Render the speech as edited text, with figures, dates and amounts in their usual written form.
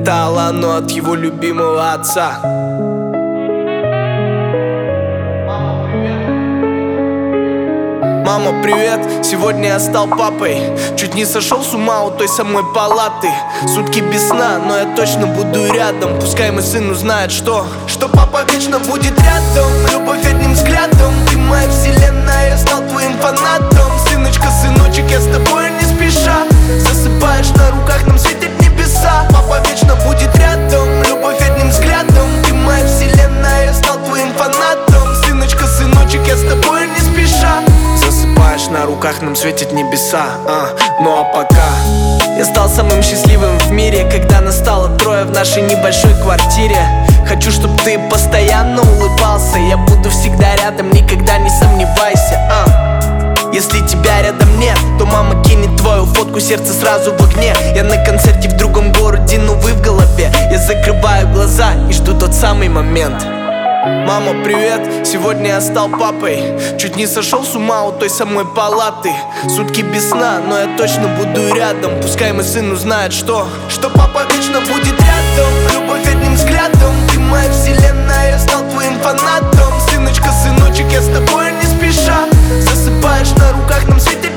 Это Алану от его любимого отца. Мама, привет, сегодня я стал папой. Чуть не сошел с ума у той самой палаты. Сутки без сна, но я точно буду рядом. Пускай мой сын узнает, что папа вечно будет рядом. Любовь одним взглядом, ты моя вселенная, я стал твоим фанатом. Сыночка, сыночек, я с тобой не спеша. Засыпаешь на руках, нам светят небеса. Папа вечно будет рядом, любовь одним взглядом. Ты моя вселенная, я стал твоим фанатом. Сыночка, сыночек, я с тобой не спеша. Засыпаешь на руках, нам светят небеса. Ну а пока я стал самым счастливым в мире, когда нас стало трое в нашей небольшой квартире. Хочу, чтобы ты постоянно улыбался. Я буду всегда рядом, никогда не сомневайся. Если тебя рядом нет, то мама кинет твою фотку, сердце сразу в огне. Я на концерте в другом городе, но вы в голове. Я закрываю глаза и жду тот самый момент. Мама, привет, сегодня я стал папой. Чуть не сошел с ума у той самой палаты. Сутки без сна, но я точно буду рядом. Пускай мой сын узнает, что папа вечно будет рядом. Любовь одним взглядом, ты моя вселенная, я стал твоим фанатом. Сыночка, сыночек, я с тобой не спеша. Засыпаешь на руках, нам светят